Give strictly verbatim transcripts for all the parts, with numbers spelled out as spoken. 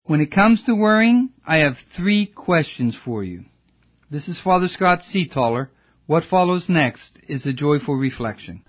When it comes to worrying, I have three questions for you. This is Father Scott Seataller. What follows next is a joyful reflection.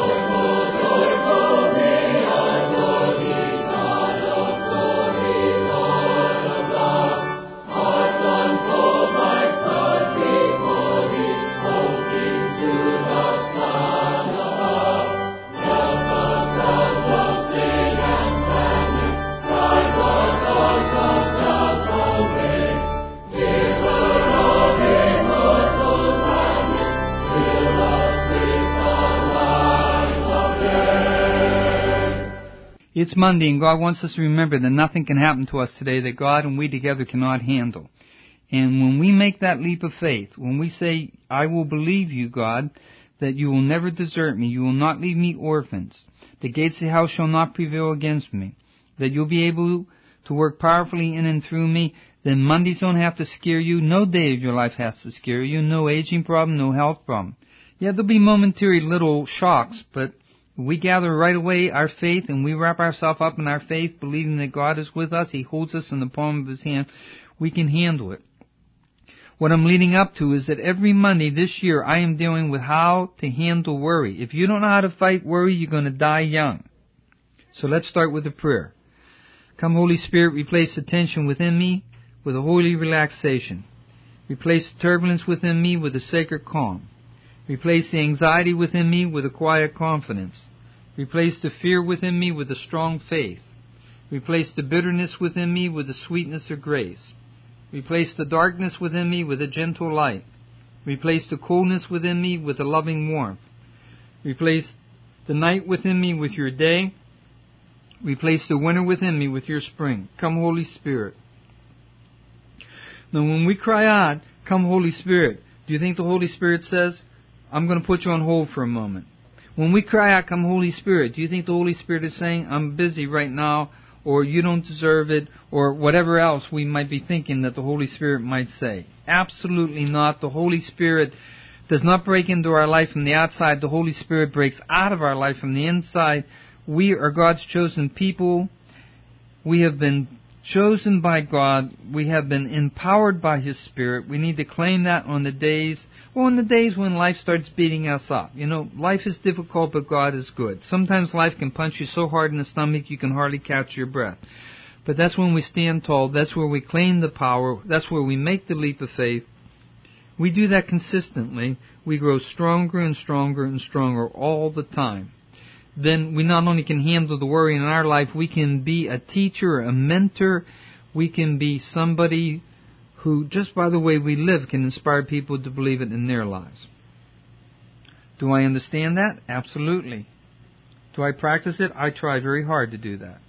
It's Monday, and God wants us to remember that nothing can happen to us today that God and we together cannot handle. And when we make that leap of faith, when we say, I will believe you, God, that you will never desert me, you will not leave me orphans, the gates of hell shall not prevail against me, that you'll be able to work powerfully in and through me, then Mondays don't have to scare you. No day of your life has to scare you. No aging problem, no health problem. Yeah, there'll be momentary little shocks, but we gather right away our faith and we wrap ourselves up in our faith, believing that God is with us. He holds us in the palm of His hand. We can handle it. What I'm leading up to is that every Monday this year I am dealing with how to handle worry. If you don't know how to fight worry, you're going to die young. So let's start with a prayer. Come, Holy Spirit, replace the tension within me with a holy relaxation. Replace the turbulence within me with a sacred calm. Replace the anxiety within me with a quiet confidence. Replace the fear within me with a strong faith. Replace the bitterness within me with the sweetness of grace. Replace the darkness within me with a gentle light. Replace the coldness within me with a loving warmth. Replace the night within me with your day. Replace the winter within me with your spring. Come, Holy Spirit. Now, when we cry out, come, Holy Spirit, do you think the Holy Spirit says, I'm going to put you on hold for a moment? When we cry out, come Holy Spirit, do you think the Holy Spirit is saying, I'm busy right now, or you don't deserve it, or whatever else we might be thinking that the Holy Spirit might say? Absolutely not. The Holy Spirit does not break into our life from the outside. The Holy Spirit breaks out of our life from the inside. We are God's chosen people. We have been chosen by God. We have been empowered by His Spirit. We need to claim that on the days, well, on the days when life starts beating us up. You know, life is difficult, but God is good. Sometimes life can punch you so hard in the stomach you can hardly catch your breath. But that's when we stand tall. That's where we claim the power. That's where we make the leap of faith. We do that consistently. We grow stronger and stronger and stronger all the time. Then we not only can handle the worry in our life, we can be a teacher, a mentor. We can be somebody who, just by the way we live, can inspire people to believe it in their lives. Do I understand that? Absolutely. Do I practice it? I try very hard to do that.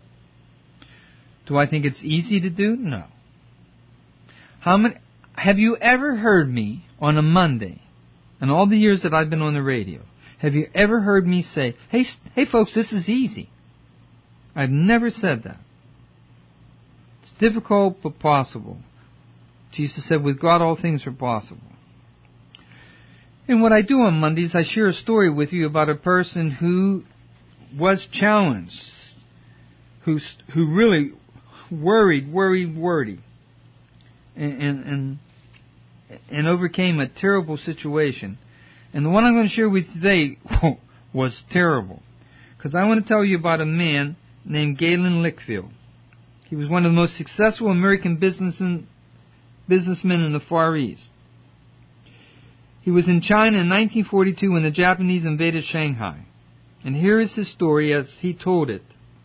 Do I think it's easy to do? No. How many? Have you ever heard me on a Monday, in all the years that I've been on the radio, have you ever heard me say, hey, hey folks, this is easy? I've never said that. It's difficult but possible. Jesus said, with God all things are possible. And what I do on Mondays, I share a story with you about a person who was challenged, who, who really worried, worried, worried, and, and, and, and overcame a terrible situation. And the one I'm going to share with you today was terrible. Because I want to tell you about a man named Galen Lickfield. He was one of the most successful American businessmen in the Far East. He was in China in nineteen forty-two when the Japanese invaded Shanghai. And here is his story as he told it.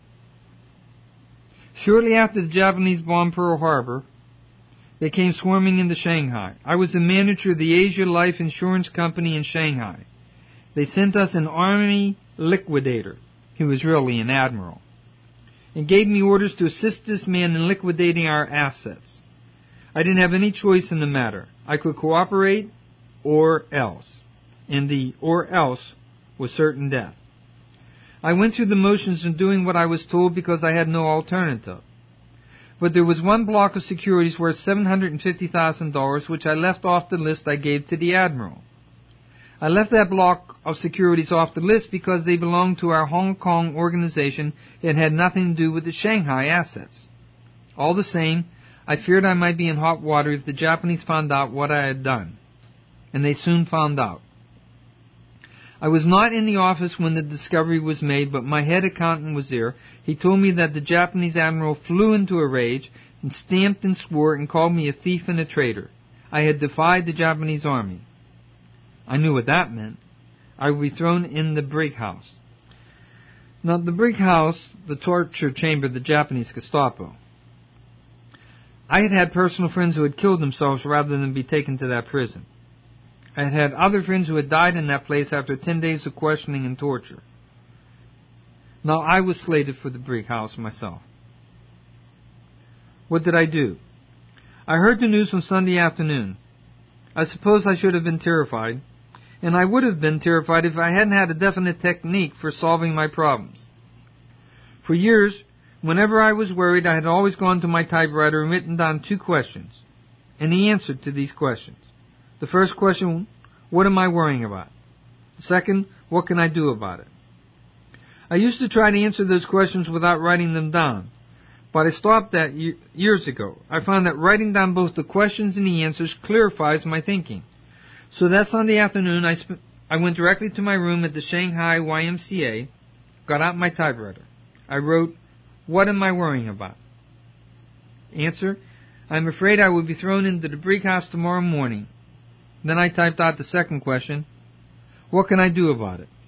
Shortly after the Japanese bombed Pearl Harbor, they came swarming into Shanghai. I was the manager of the Asia Life Insurance Company in Shanghai. They sent us an army liquidator, who was really an admiral, and gave me orders to assist this man in liquidating our assets. I didn't have any choice in the matter. I could cooperate or else. And the or else was certain death. I went through the motions in doing what I was told because I had no alternative. But there was one block of securities worth seven hundred fifty thousand dollars which I left off the list I gave to the Admiral. I left that block of securities off the list because they belonged to our Hong Kong organization and had nothing to do with the Shanghai assets. All the same, I feared I might be in hot water if the Japanese found out what I had done. And they soon found out. I was not in the office when the discovery was made, but my head accountant was there. He told me that the Japanese admiral flew into a rage and stamped and swore and called me a thief and a traitor. I had defied the Japanese army. I knew what that meant. I would be thrown in the brig house. Now, the brig house, the torture chamber of the Japanese Gestapo. I had had personal friends who had killed themselves rather than be taken to that prison. I had had other friends who had died in that place after ten days of questioning and torture. Now, I was slated for the brig house myself. What did I do? I heard the news on Sunday afternoon. I suppose I should have been terrified, and I would have been terrified if I hadn't had a definite technique for solving my problems. For years, whenever I was worried, I had always gone to my typewriter and written down two questions, and the answer to these questions. The first question, what am I worrying about? The second, what can I do about it? I used to try to answer those questions without writing them down, but I stopped that years ago. I found that writing down both the questions and the answers clarifies my thinking. So that Sunday afternoon, I, sp- I went directly to my room at the Shanghai Y M C A, got out my typewriter. I wrote, what am I worrying about? Answer, I'm afraid I will be thrown into the brig house tomorrow morning. Then I typed out the second question, what can I do about it?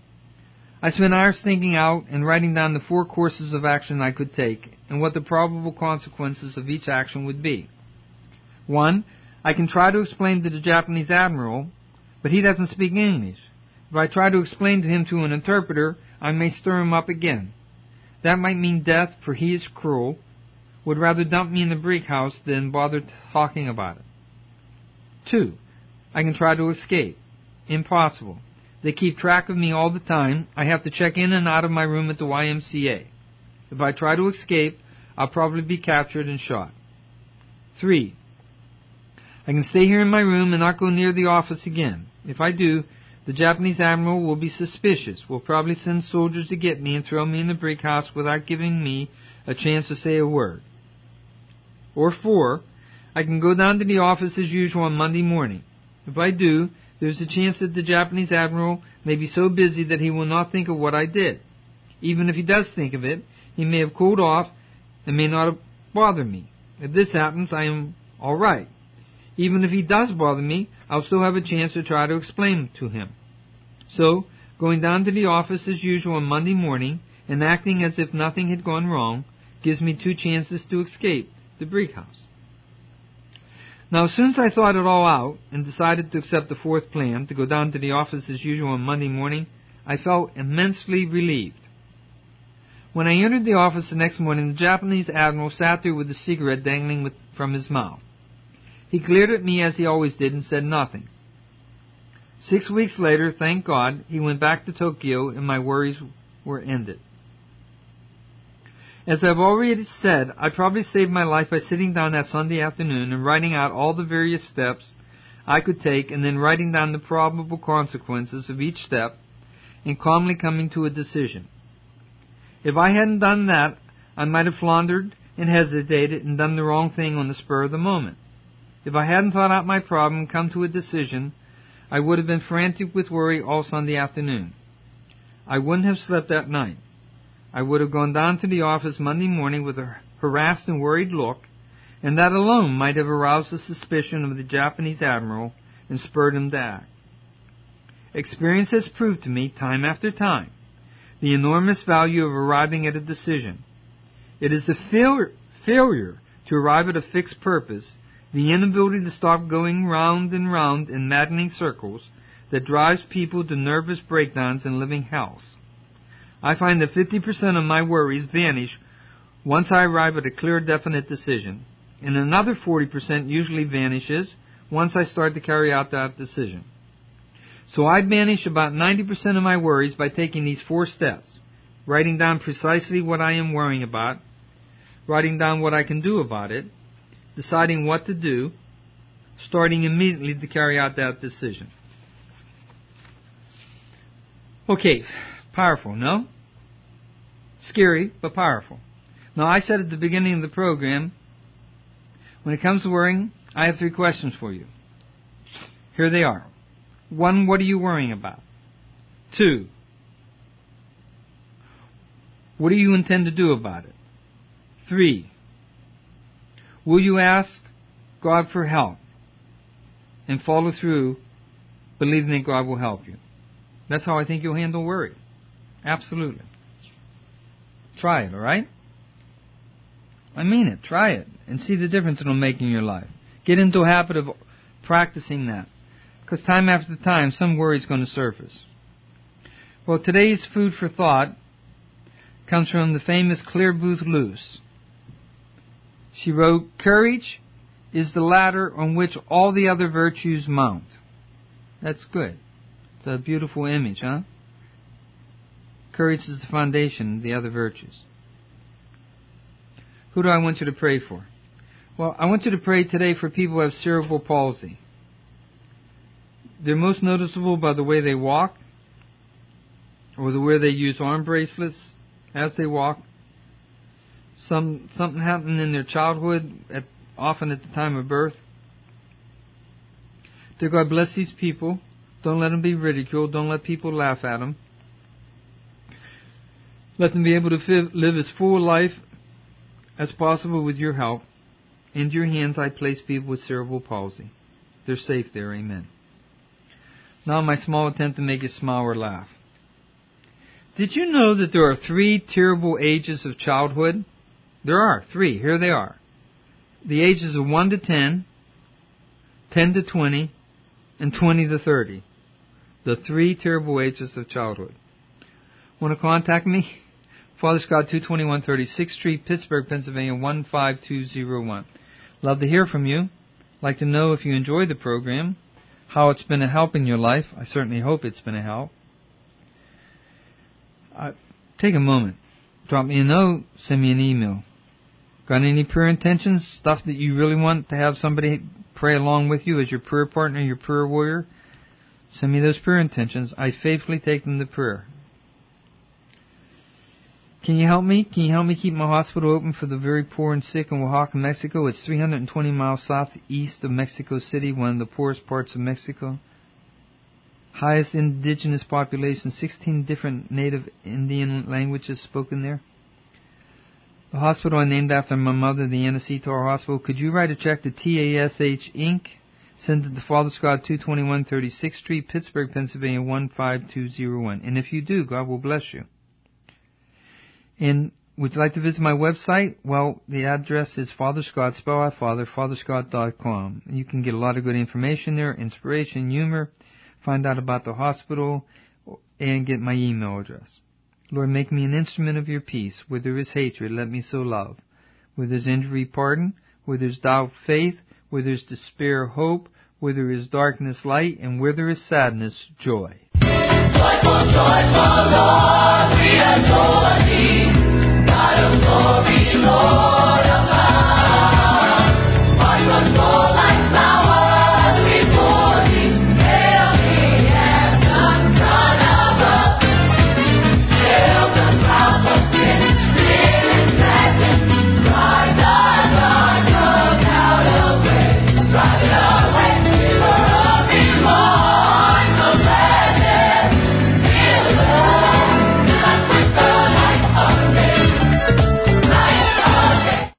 I spent hours thinking out and writing down the four courses of action I could take and what the probable consequences of each action would be. One, I can try to explain to the Japanese admiral, but he doesn't speak English. If I try to explain to him through an interpreter, I may stir him up again. That might mean death, for he is cruel, would rather dump me in the brig house than bother talking about it. Two, I can try to escape. Impossible. They keep track of me all the time. I have to check in and out of my room at the Y M C A. If I try to escape, I'll probably be captured and shot. Three, I can stay here in my room and not go near the office again. If I do, the Japanese admiral will be suspicious, will probably send soldiers to get me and throw me in the brig house without giving me a chance to say a word. Or four, I can go down to the office as usual on Monday morning. If I do, there's a chance that the Japanese admiral may be so busy that he will not think of what I did. Even if he does think of it, he may have cooled off and may not bother me. If this happens, I am all right. Even if he does bother me, I'll still have a chance to try to explain to him. So, going down to the office as usual on Monday morning and acting as if nothing had gone wrong gives me two chances to escape the brig house. Now, as soon as I thought it all out and decided to accept the fourth plan, to go down to the office as usual on Monday morning, I felt immensely relieved. When I entered the office the next morning, the Japanese admiral sat there with a cigarette dangling with, from his mouth. He glared at me as he always did and said nothing. Six weeks later, thank God, he went back to Tokyo and my worries were ended. As I've already said, I probably saved my life by sitting down that Sunday afternoon and writing out all the various steps I could take and then writing down the probable consequences of each step and calmly coming to a decision. If I hadn't done that, I might have floundered and hesitated and done the wrong thing on the spur of the moment. If I hadn't thought out my problem and come to a decision, I would have been frantic with worry all Sunday afternoon. I wouldn't have slept that night. I would have gone down to the office Monday morning with a harassed and worried look, and that alone might have aroused the suspicion of the Japanese admiral and spurred him to act. Experience has proved to me, time after time, the enormous value of arriving at a decision. It is the fail- failure to arrive at a fixed purpose, the inability to stop going round and round in maddening circles, that drives people to nervous breakdowns and living hells. I find that fifty percent of my worries vanish once I arrive at a clear, definite decision, and another forty percent usually vanishes once I start to carry out that decision. So I banish about ninety percent of my worries by taking these four steps: writing down precisely what I am worrying about, writing down what I can do about it, deciding what to do, starting immediately to carry out that decision. Okay, powerful, no? Scary, but powerful. Now, I said at the beginning of the program, when it comes to worrying, I have three questions for you. Here they are. One, what are you worrying about? Two, what do you intend to do about it? Three, will you ask God for help and follow through, believing that God will help you? That's how I think you'll handle worry. Absolutely. Try it, all right? I mean it. Try it and see the difference it'll make in your life. Get into a habit of practicing that. Because time after time, some worry is going to surface. Well, today's food for thought comes from the famous Clare Boothe Luce. She wrote, "Courage is the ladder on which all the other virtues mount." That's good. It's a beautiful image, huh? Courage is the foundation of the other virtues. Who do I want you to pray for? Well, I want you to pray today for people who have cerebral palsy. They're most noticeable by the way they walk, or the way they use arm bracelets as they walk. Some something happened in their childhood, at, often at the time of birth. Dear God, bless these people. Don't let them be ridiculed. Don't let people laugh at them. Let them be able to fi- live as full a life as possible with your help. Into your hands I place people with cerebral palsy. They're safe there. Amen. Now my small attempt to make you smile or laugh. Did you know that there are three terrible ages of childhood? There are three. Here they are. The ages of one to ten, ten to twenty, and twenty to thirty. The three terrible ages of childhood. Want to contact me? Father Scott, two twenty-one thirty-sixth Street, Pittsburgh, Pennsylvania, one five two zero one. Love to hear from you. Like to know if you enjoy the program, how it's been a help in your life. I certainly hope it's been a help. Uh, take a moment. Drop me a note. Send me an email. Got any prayer intentions? Stuff that you really want to have somebody pray along with you as your prayer partner, your prayer warrior? Send me those prayer intentions. I faithfully take them to prayer. Can you help me? Can you help me keep my hospital open for the very poor and sick in Oaxaca, Mexico? It's three hundred twenty miles southeast of Mexico City, one of the poorest parts of Mexico. Highest indigenous population, sixteen different native Indian languages spoken there. The hospital I named after my mother, the Anna Setar Hospital. Could you write a check to T A S H Incorporated? Send it to Father Scott, two twenty-one thirty-sixth Street, Pittsburgh, Pennsylvania, one five two zero one. And if you do, God will bless you. And would you like to visit my website? Well, the address is Father Scott, spell out Father, father scott dot com. You can get a lot of good information there, inspiration, humor, find out about the hospital, and get my email address. Lord, make me an instrument of your peace. Where there is hatred, let me sow love. Where there's injury, pardon. Where there's doubt, faith. Where there's despair, hope. Where there is darkness, light. And where there is sadness, joy. Joyful, joyful Lord, we adore thee. God of glory, Lord.